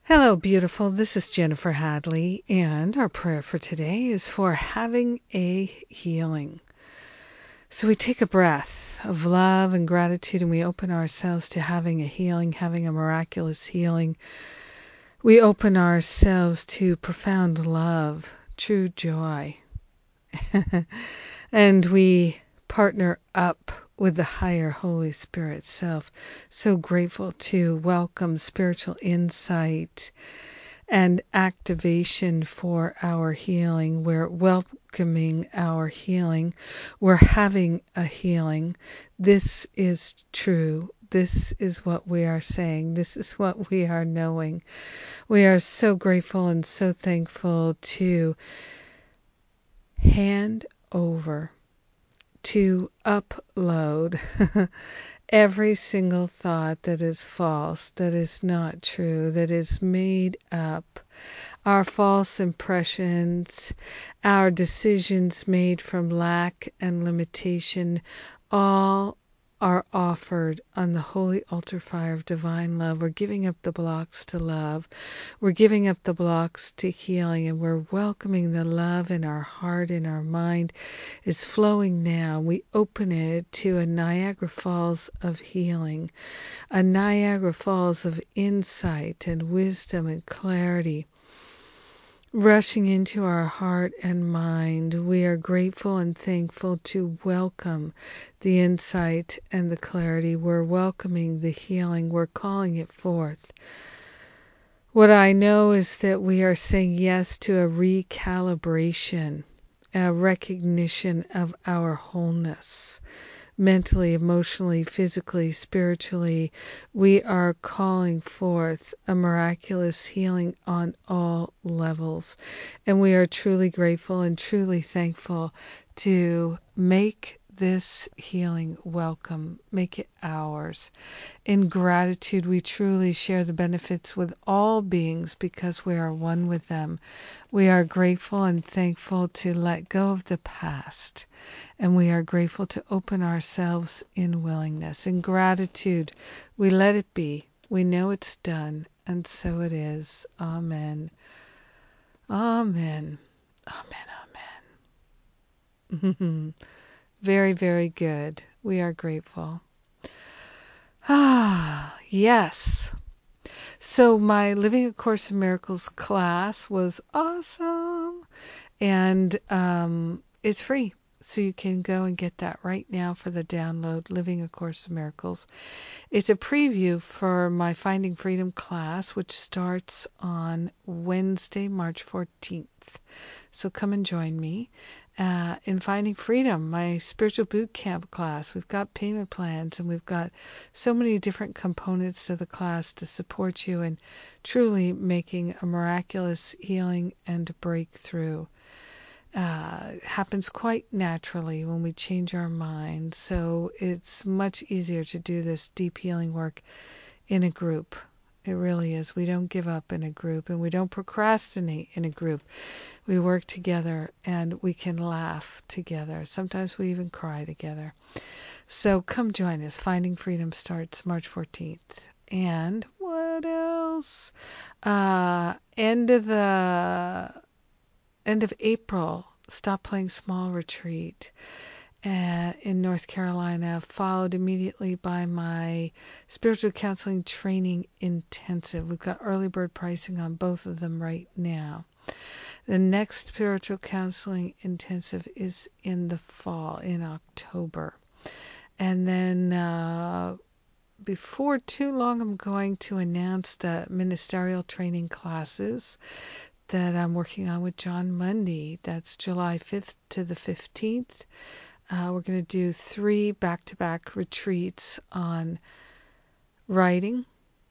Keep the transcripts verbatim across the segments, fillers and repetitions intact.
Hello, beautiful. This is Jennifer Hadley, and our prayer for today is for having a healing. So we take a breath of love and gratitude, and we open ourselves to having a healing, having a miraculous healing. We open ourselves to profound love, true joy, and we partner up with the higher Holy Spirit self. So grateful to welcome spiritual insight and activation for our healing. We're welcoming our healing. We're having a healing. This is true. This is what we are saying. This is what we are knowing. We are so grateful and so thankful to hand over, to upload every single thought that is false, that is not true, that is made up, our false impressions, our decisions made from lack and limitation, all are offered on the holy altar fire of divine love. We're giving up the blocks to love. We're giving up the blocks to healing, and we're welcoming the love in our heart, in our mind. It's flowing now. We open it to a Niagara Falls of healing, a Niagara Falls of insight and wisdom and clarity, rushing into our heart and mind. We are grateful and thankful to welcome the insight and the clarity. We're welcoming the healing. We're calling it forth. What I know is that we are saying yes to a recalibration, a recognition of our wholeness. Mentally, emotionally, physically, spiritually, we are calling forth a miraculous healing on all levels. And we are truly grateful and truly thankful to make this healing welcome, make it ours. In gratitude, we truly share the benefits with all beings because we are one with them. We are grateful and thankful to let go of the past, and we are grateful to open ourselves in willingness. In gratitude, we let it be. We know it's done, and so it is. Amen. Amen. Amen. Amen. Very, very good. We are grateful. Ah, yes. So my Living A Course in Miracles class was awesome, and um, it's free. So you can go and get that right now for the download, Living A Course in Miracles. It's a preview for my Finding Freedom class, which starts on Wednesday, March fourteenth. So come and join me uh, in Finding Freedom, my spiritual boot camp class. We've got payment plans, and we've got so many different components to the class to support you in truly making a miraculous healing and breakthrough. Uh, happens quite naturally when we change our mind. So it's much easier to do this deep healing work in a group. It really is. We don't give up in a group, and we don't procrastinate in a group. We work together, and we can laugh together. Sometimes we even cry together. So come join us. Finding Freedom starts March fourteenth. And what else? Uh, end of the end of April, Stop Playing Small retreat uh, in North Carolina, followed immediately by my spiritual counseling training intensive. We've got early bird pricing on both of them right now. The next spiritual counseling intensive is in the fall, in October. And then uh, before too long, I'm going to announce the ministerial training classes that I'm working on with John Mundy. That's July fifth to the fifteenth. Uh, we're going to do three back-to-back retreats on writing,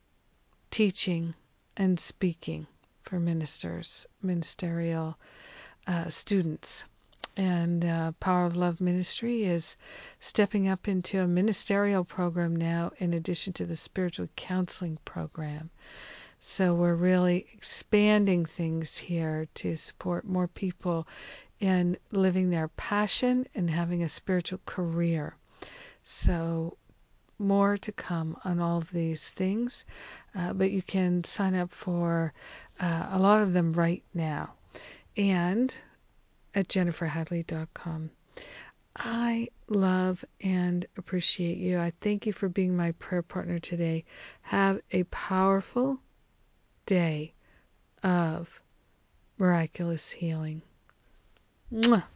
teaching, and speaking for ministers, ministerial uh, students. And uh, Power of Love Ministry is stepping up into a ministerial program now in addition to the spiritual counseling program. So we're really expanding things here to support more people in living their passion and having a spiritual career. So more to come on all of these things, uh, but you can sign up for uh, a lot of them right now. And at jennifer hadley dot com. I love and appreciate you. I thank you for being my prayer partner today. Have a powerful day of miraculous healing. Mwah.